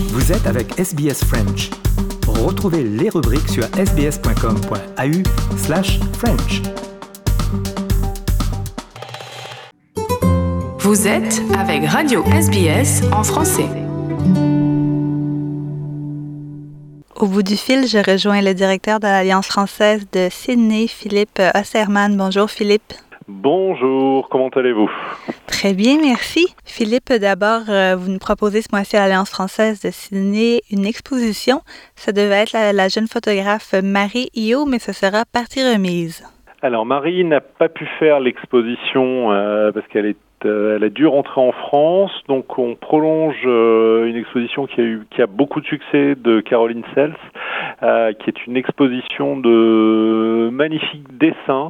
Vous êtes avec SBS French. Retrouvez les rubriques sur sbs.com.au/French. Vous êtes avec Radio SBS en français. Au bout du fil, je rejoins le directeur de l'Alliance française de Sydney, Philippe Osserman. Bonjour Philippe. Bonjour, comment allez-vous? Très bien, merci. Philippe, d'abord, vous nous proposez ce mois-ci à l'Alliance française de Sydney une exposition. Ça devait être la jeune photographe Marie Io, mais ce sera partie remise. Alors Marie n'a pas pu faire l'exposition parce qu'elle a dû rentrer en France, donc on prolonge une exposition qui a beaucoup de succès de Caroline Sels, qui est une exposition de magnifiques dessins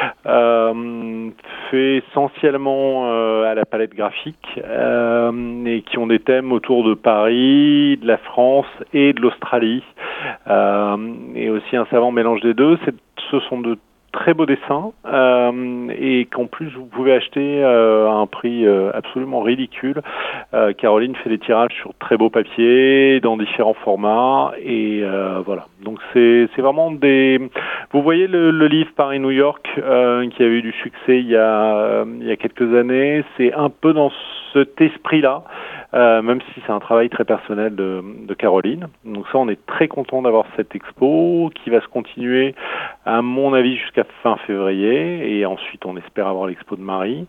faits essentiellement à la palette graphique et qui ont des thèmes autour de Paris, de la France et de l'Australie, et aussi un savant mélange des deux. Ce sont de très beaux dessins et qu'en plus vous pouvez acheter à un prix absolument ridicule. Caroline fait des tirages sur très beaux papiers dans différents formats et voilà. Donc c'est vraiment des. Vous voyez le livre Paris-New York qui avait eu du succès il y a quelques années. C'est un peu dans cet esprit-là. Même si c'est un travail très personnel de Caroline. Donc ça, on est très content d'avoir cette expo qui va se continuer, à mon avis, jusqu'à fin février. Et ensuite, on espère avoir l'expo de Marie.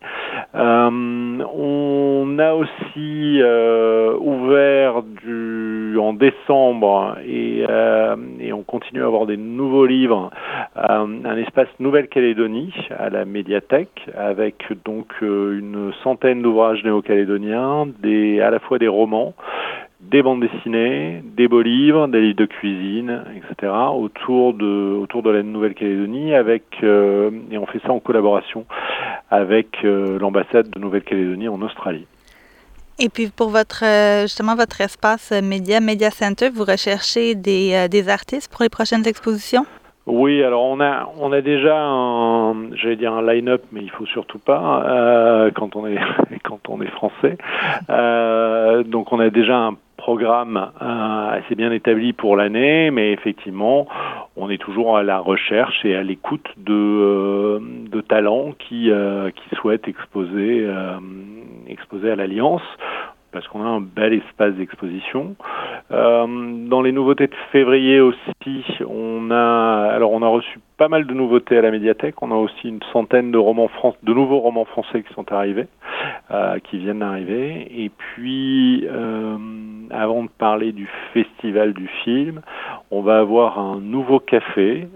On a aussi ouvert en décembre et on continue à avoir des nouveaux livres, un espace Nouvelle-Calédonie à la médiathèque avec donc une centaine d'ouvrages néo-calédoniens, à la fois des romans, des bandes dessinées, des beaux livres, des livres de cuisine, etc. autour de la Nouvelle-Calédonie et on fait ça en collaboration avec l'ambassade de Nouvelle-Calédonie en Australie. Et puis pour votre espace Media Center, vous recherchez des artistes pour les prochaines expositions? Oui, alors on a déjà un line-up, mais il faut surtout pas quand on est français. Donc on a déjà un programme assez bien établi pour l'année, mais effectivement, on est toujours à la recherche et à l'écoute de talents qui souhaitent exposer à l'Alliance, parce qu'on a un bel espace d'exposition. Dans les nouveautés de février aussi, on a reçu pas mal de nouveautés à la médiathèque. On a aussi une centaine de nouveaux romans français qui sont arrivés, qui viennent d'arriver. Et puis, avant de parler du festival du film, on va avoir un nouveau café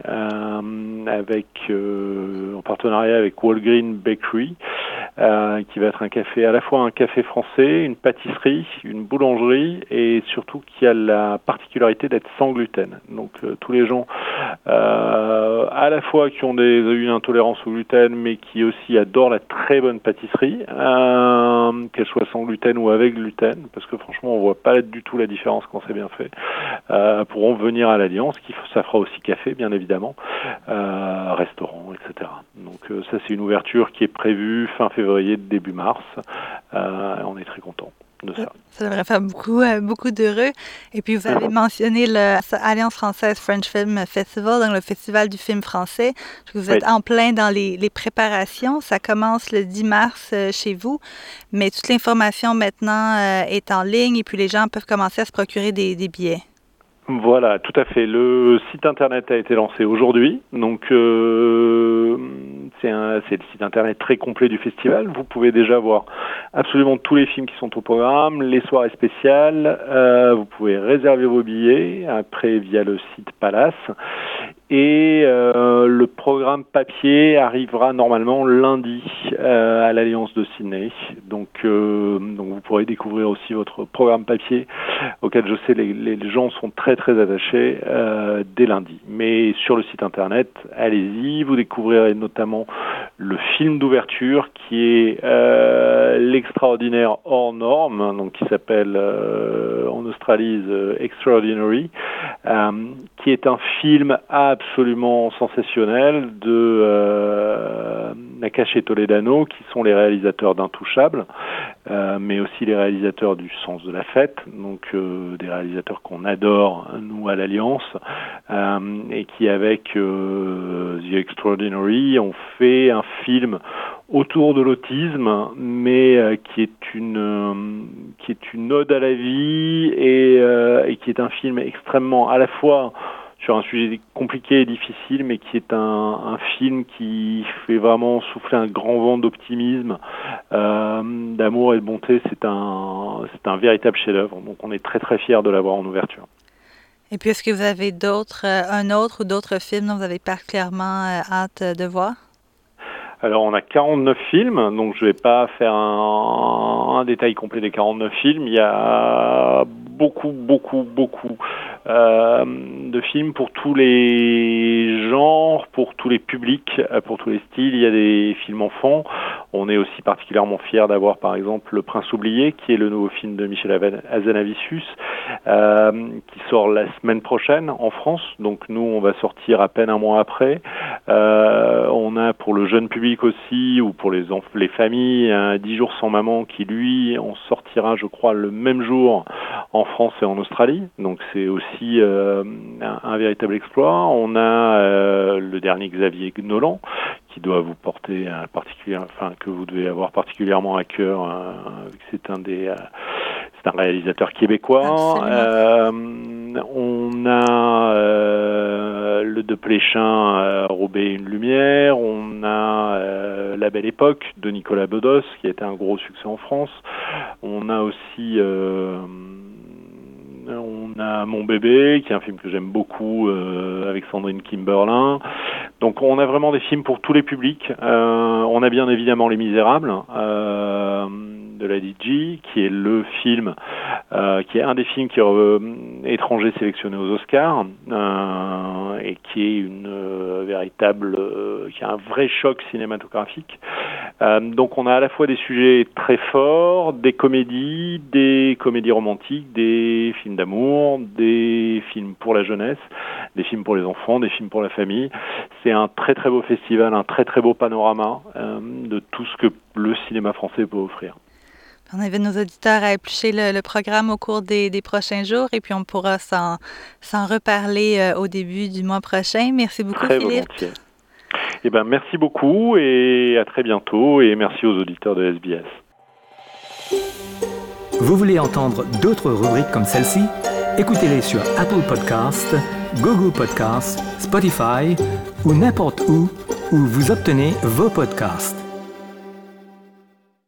en partenariat avec Walgreen Bakery, qui va être à la fois un café français, une pâtisserie, une boulangerie et surtout qui a la particularité d'être sans gluten. Donc tous les gens à la fois qui ont une intolérance au gluten mais qui aussi adorent la très bonne pâtisserie, qu'elle soit sans gluten ou avec gluten, parce que franchement on voit pas du tout la différence quand c'est bien fait, pourront venir à l'Alliance, ça fera aussi café bien évidemment, restaurant, etc. Donc ça c'est une ouverture qui est prévue fin février, début mars. On est très content de ça. Ça devrait faire beaucoup d'heureux. Et puis, vous avez mentionné l'Alliance française French Film Festival, donc le festival du film français. Vous êtes en plein dans les préparations. Ça commence le 10 mars chez vous, mais toute l'information maintenant est en ligne et puis les gens peuvent commencer à se procurer des billets. Voilà, tout à fait. Le site internet a été lancé aujourd'hui, donc c'est le site internet très complet du festival. Vous pouvez déjà voir absolument tous les films qui sont au programme, les soirées spéciales. Vous pouvez réserver vos billets après via le site Palace. Et le programme papier arrivera normalement lundi à l'Alliance de Sydney. Donc vous pourrez découvrir aussi votre programme papier auquel je sais les gens sont très très attachés dès lundi. Mais sur le site internet, allez-y, vous découvrirez notamment le film d'ouverture qui est l'extraordinaire hors norme, donc qui s'appelle en Australie, The Extraordinary, qui est un film absolument sensationnel de Nakache et Toledano, qui sont les réalisateurs d'Intouchables, mais aussi les réalisateurs du Sens de la fête, donc des réalisateurs qu'on adore, nous, à l'Alliance, et qui, avec The Extraordinary, ont fait un film autour de l'autisme, mais qui est une ode à la vie et qui est un film extrêmement, à la fois sur un sujet compliqué et difficile, mais qui est un film qui fait vraiment souffler un grand vent d'optimisme, d'amour et de bonté. C'est un véritable chef-d'œuvre, donc on est très très fiers de l'avoir en ouverture. Et puis, est-ce que vous avez un autre ou d'autres films dont vous avez particulièrement hâte de voir? Alors, on a 49 films, donc je ne vais pas faire un détail complet des 49 films. Il y a beaucoup de films pour tous les genres, pour tous les publics, pour tous les styles. Il y a des films enfants. On est aussi particulièrement fiers d'avoir, par exemple, Le Prince oublié, qui est le nouveau film de Michel Hazanavicius, qui sort la semaine prochaine en France. Donc nous, on va sortir à peine un mois après. On a pour le jeune public aussi, ou pour les familles, 10 jours sans maman, qui lui, on sortira, je crois, le même jour en France et en Australie. Donc c'est aussi un véritable exploit. On a le dernier Xavier Nolan, qui doit vous porter que vous devez avoir particulièrement à cœur, c'est un réalisateur québécois. On a le De Pléchin, Robé et une lumière. On a La Belle Époque de Nicolas Bedos, qui a été un gros succès en France. On a aussi Mon bébé, qui est un film que j'aime beaucoup, avec Sandrine Kimberlin. Donc on a vraiment des films pour tous les publics. On a bien évidemment Les Misérables, de Lady G, qui est le film, qui est un des films étrangers sélectionnés aux Oscars, et qui est qui a un vrai choc cinématographique. Donc on a à la fois des sujets très forts, des comédies romantiques, des films d'amour, des films pour la jeunesse, des films pour les enfants, des films pour la famille. C'est un très très beau festival, un très très beau panorama de tout ce que le cinéma français peut offrir. On invite nos auditeurs à éplucher le programme au cours des prochains jours et puis on pourra s'en reparler au début du mois prochain. Merci beaucoup, très Philippe. Volontiers. Merci beaucoup et à très bientôt et merci aux auditeurs de SBS. Vous voulez entendre d'autres rubriques comme celle-ci? Écoutez-les sur Apple Podcasts, Google Podcasts, Spotify ou n'importe où vous obtenez vos podcasts.